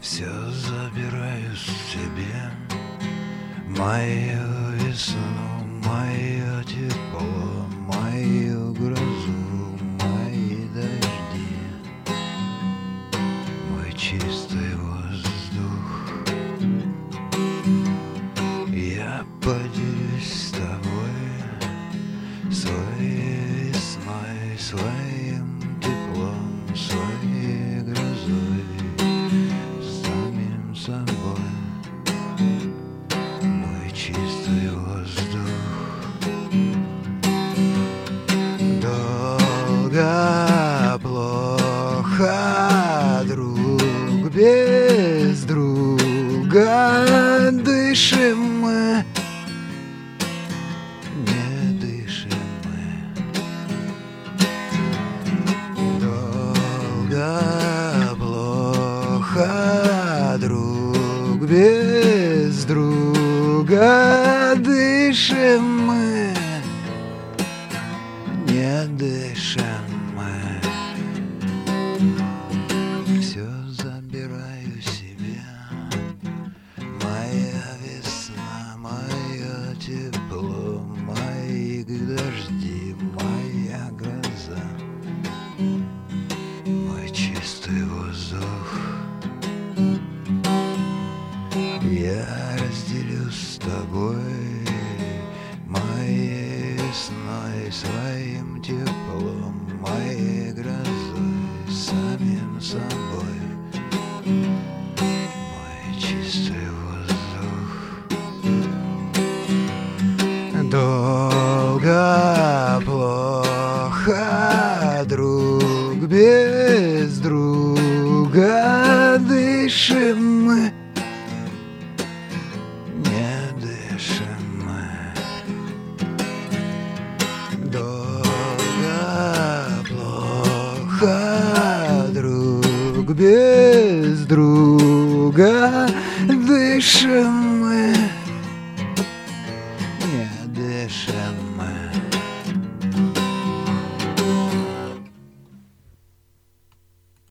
Все забираю себе, мою весну, мое тепло, мою грозу, мои дожди, мой чистый воздух. Я поделюсь с тобой своей весной, своим теплом, своей грозой, самим собой. Мой чистый воздух. Долго, плохо, друг без друга дышим мы, не дышим мы. Долго, плохо, друг без друга дышим мы, не дышим мы. Все забираю себе, моя весна, мое тепло, мои дожди, моя гроза, мой чистый воздух. Я разделю с тобой моей весной, своим теплом, моей грозой, самим собой. Мой чистый воздух. Долго, плохо, друг без друга дышим мы, не дышим мы. Долго, плохо, друг без друга дышим